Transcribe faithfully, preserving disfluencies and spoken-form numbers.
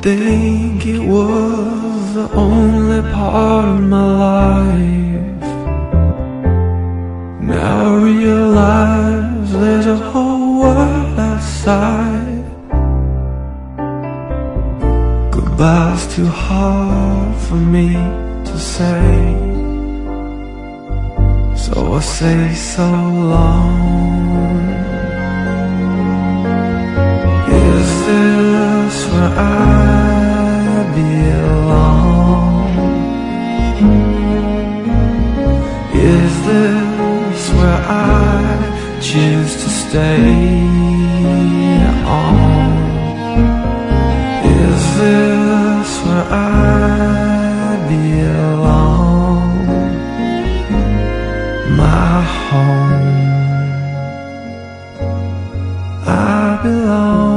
think it was the only part of my life. Now I realize there's a whole world outside. Goodbye's too hard for me to say, so I say so long. Is this where I belong? Is this where I choose to stay on? Is this where I belong? My home, I belong.